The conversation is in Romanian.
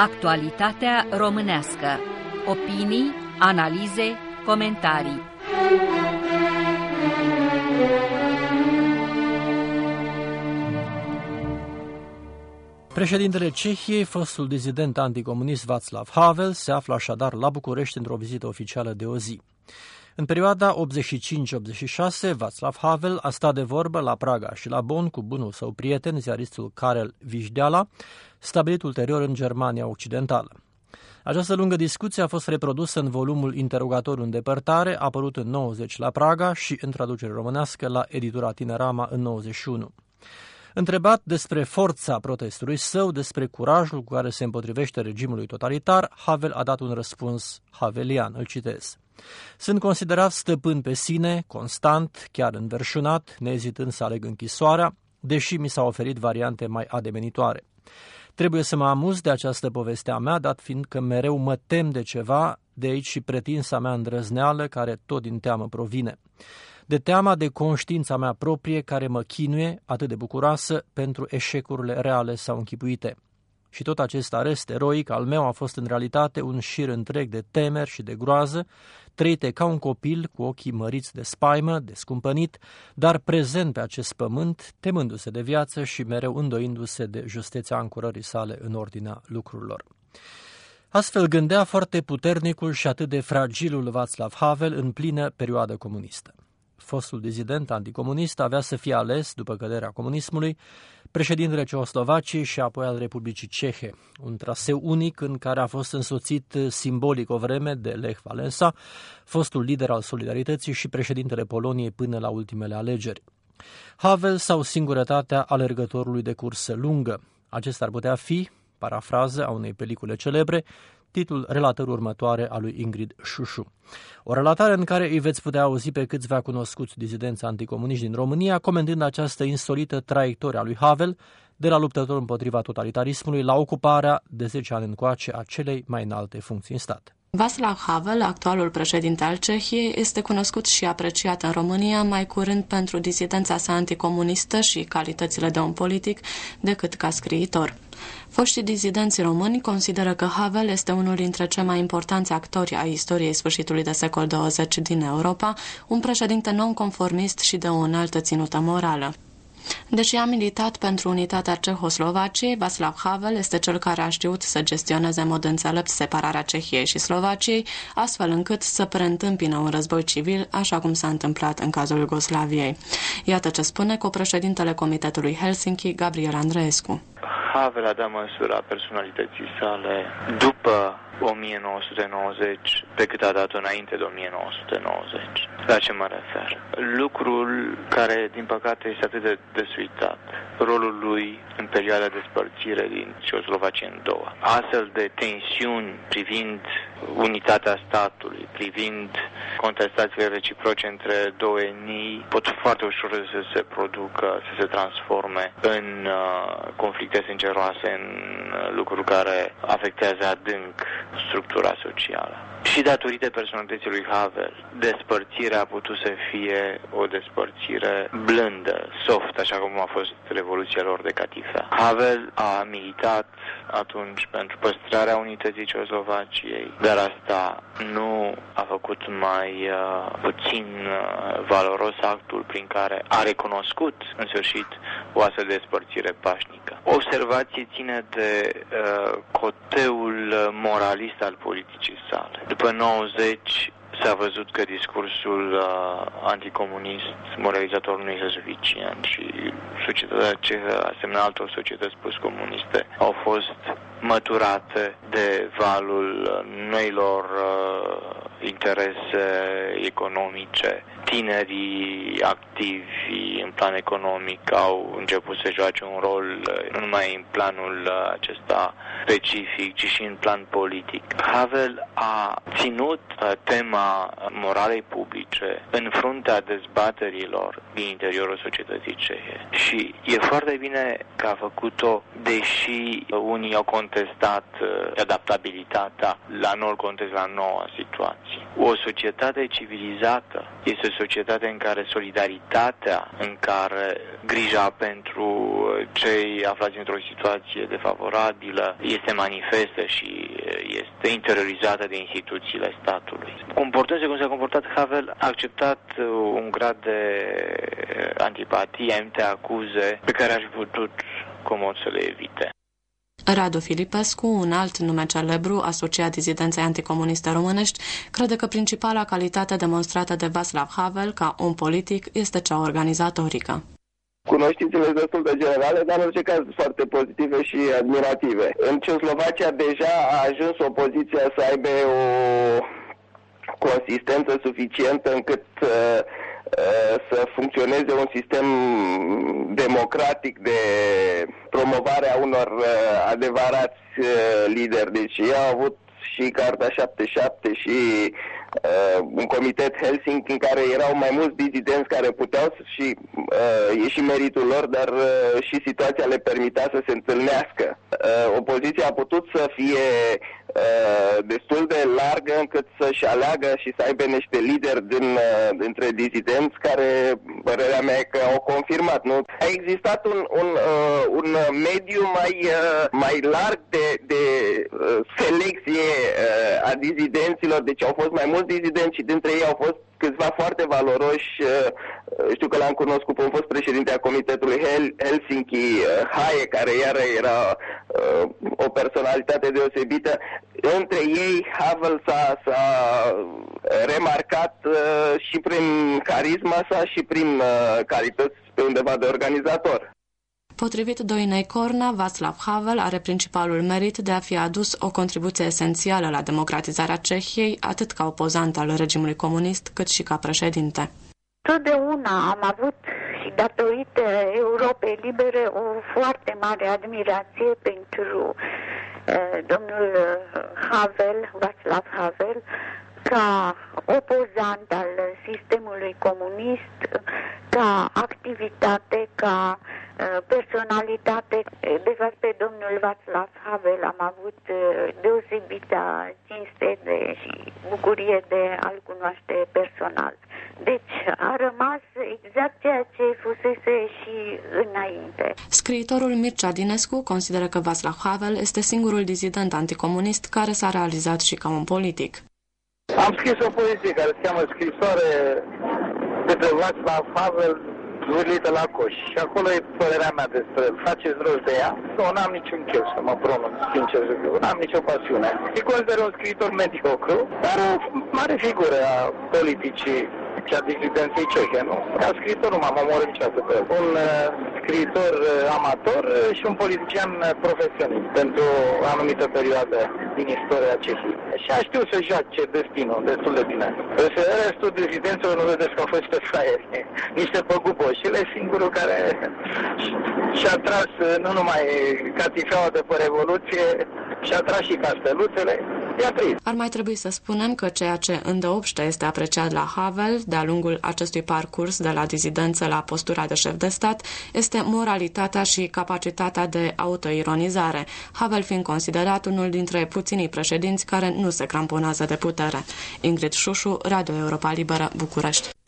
Actualitatea românească. Opinii, analize, comentarii. Președintele Cehiei, fostul dizident anticomunist Václav Havel, se află așadar la București într-o vizită oficială de o zi. În perioada 85-86, Václav Havel a stat de vorbă la Praga și la Bonn cu bunul său prieten, ziaristul Karel Vijdeala, stabilit ulterior în Germania Occidentală. Această lungă discuție a fost reprodusă în volumul Interogatoriu în depărtare, apărut în 90 la Praga și în traducere românească la editura Tinerama în 91. Întrebat despre forța protestului său, despre curajul cu care se împotrivește regimului totalitar, Havel a dat un răspuns havelian, îl citez. Sunt considerat stăpân pe sine, constant, chiar înverșunat, neezitând să aleg închisoarea, deși mi s-au oferit variante mai ademenitoare. Trebuie să mă amuz de această poveste a mea, dat fiind că mereu mă tem de ceva, de aici și pretinsa mea îndrăzneală, care tot din teamă provine. De teama de conștiința mea proprie care mă chinuie, atât de bucuroasă, pentru eșecurile reale sau închipuite. Și tot acest arest eroic al meu a fost în realitate un șir întreg de temeri și de groază, trăite ca un copil cu ochii măriți de spaimă, descumpănit, dar prezent pe acest pământ, temându-se de viață și mereu îndoindu-se de justețea ancorării sale în ordinea lucrurilor. Astfel gândea foarte puternicul și atât de fragilul Václav Havel în plină perioadă comunistă. Fostul dizident anticomunist avea să fie ales, după căderea comunismului, președintele Cehoslovaciei și apoi al Republicii Cehe, un traseu unic în care a fost însoțit simbolic o vreme de Lech Wałęsa, fostul lider al Solidarității și președintele Poloniei până la ultimele alegeri. Havel sau singurătatea alergătorului de cursă lungă. Acesta ar putea fi, parafrază a unei pelicule celebre, titlul relatării următoare a lui Ingrid Șușu. O relatare în care îi veți putea auzi pe câțiva cunoscuți dizidenți anticomuniști din România comentând această insolită traiectorie a lui Havel, de la luptător împotriva totalitarismului la ocuparea de 10 ani încoace a celei mai înalte funcții în stat. Václav Havel, actualul președinte al Cehiei, este cunoscut și apreciat în România mai curând pentru disidența sa anticomunistă și calitățile de om politic decât ca scriitor. Foștii dizidenți români consideră că Havel este unul dintre cei mai importanți actori ai istoriei sfârșitului de secol 20 din Europa, un președinte nonconformist și de o înaltă ținută morală. Deși a militat pentru unitatea Cehoslovaciei, Václav Havel este cel care a știut să gestioneze în mod înțelept separarea Cehiei și Slovaciei, astfel încât să preîntâmpină un război civil, așa cum s-a întâmplat în cazul Iugoslaviei. Iată ce spune copreședintele Comitetului Helsinki, Gabriel Andreescu. Havel a dat măsura personalității sale după 1990 decât a dat înainte de 1990. La ce mă refer? Lucrul care, din păcate, este atât de desuitat. Rolul lui în perioada de spărțire din Cehoslovacia în două. Astfel de tensiuni privind unitatea statului, privind contestațiile reciproce între două etnii, pot foarte ușor să se producă, să se transforme în conflicte sângeroase, în lucruri care afectează adânc structura socială. Și datorită personalității lui Havel, despărțirea a putut să fie o despărțire blândă, soft, așa cum a fost Revoluția lor de catifea. Havel a militat atunci pentru păstrarea unității Cehoslovaciei, dar asta nu a făcut mai puțin valoros actul prin care a recunoscut în sfârșit o astfel de despărțire pașnică. O observație ține de coteul moralist al politicii sale. După 90 s-a văzut că discursul anticomunist moralizator nu este suficient și societatea cehă, asemenea altor societăți postcomuniste, au fost măturate de valul noilor interese economice. Tinerii activi în plan economic au început să joace un rol nu numai în planul acesta specific, ci și în plan politic. Havel a ținut tema moralei publice în fruntea dezbaterilor din interiorul societății cehe. Și e foarte bine că a făcut-o deși unii au contestat adaptabilitatea la noul context, la noua situație. O societate civilizată este o societate în care solidaritatea, în care grija pentru cei aflați într-o situație defavorabilă este manifestă și este interiorizată de instituțiile statului. Comportându-se cum s-a comportat Havel, a acceptat un grad de antipatie, anumite acuze pe care ar fi putut comod să le evite. Radu Filipescu, un alt nume celebru asociat dizidenței anticomuniste românești, crede că principala calitate demonstrată de Václav Havel ca om politic este cea organizatorică. Cunoștințele destul de generale, dar în orice caz foarte pozitive și admirative. În Ceoslovacia deja a ajuns opoziția să aibă o consistență suficientă încât să funcționeze un sistem democratic de promovare a unor adevărați lideri. Deci ei au avut și Carta 77 și un comitet Helsinki în care erau mai mulți dizidenți care puteau și e și meritul lor, dar și situația le permitea să se întâlnească. Opoziția a putut să fie destul de largă încât să-și aleagă și să aibă niște lideri dintre dizidenți care, părerea mea, că au confirmat. Nu? A existat un mediu mai larg de selecție a dizidenților, deci au fost mai mulți dizidenți și dintre ei au fost câțiva foarte valoroși. Știu că l-am cunoscut pe un fost președinte a comitetului Helsinki, Haie, care iară era o personalitate deosebită. Între ei, Havel s-a remarcat și prin carisma sa și prin calități pe undeva de organizator. Potrivit Doinei Corna, Václav Havel are principalul merit de a fi adus o contribuție esențială la democratizarea Cehiei, atât ca opozant al regimului comunist, cât și ca președinte. Totdeauna am avut și datorită Europei Libere o foarte mare admirație pentru domnul Havel, Václav Havel, ca opozant al sistemului comunist, ca activitate, ca personalitate. De fapt, pe domnul Václav Havel am avut deosebită cinste și bucurie de a-l cunoaște personal. Deci a rămas exact ceea ce fusese și înainte. Scriitorul Mircea Dinescu consideră că Václav Havel este singurul dizident anticomunist care s-a realizat și ca un politic. Am scris o poezie care se cheamă Scrisoare despre Václav Havel, zvârlită la coș. Și acolo e părerea mea despre el. Faceți rost de ea? Nu, n-am niciun chef să mă pronunț, sincer să fiu. N-am nicio pasiune. Îi consider un scriitor mediocru, dar o mare figură a politicii și a dizidenței cehe, nu? Ca scriitor nu m-am omorât niciodată pe el. Un scriitor amator și un politician profesionist pentru o anumită perioadă din istoria Cehiei. Și a știut să joace destinul destul de bine. Însă restul dizidenților nu vedeți că au fost niște fraieri, niște păguboși. El e singurul care și-a tras nu numai catifeaua de pe Revoluție, și-a tras și casteluțele. Ar mai trebui să spunem că ceea ce îndeopște este apreciat la Havel de-a lungul acestui parcurs de la dizidență la postura de șef de stat este moralitatea și capacitatea de autoironizare, Havel fiind considerat unul dintre puținii președinți care nu se cramponează de putere. Ingrid Șușu, Radio Europa Liberă, București.